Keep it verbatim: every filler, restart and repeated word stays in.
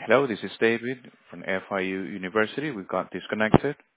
Hello, this is David from F I U University. We got disconnected.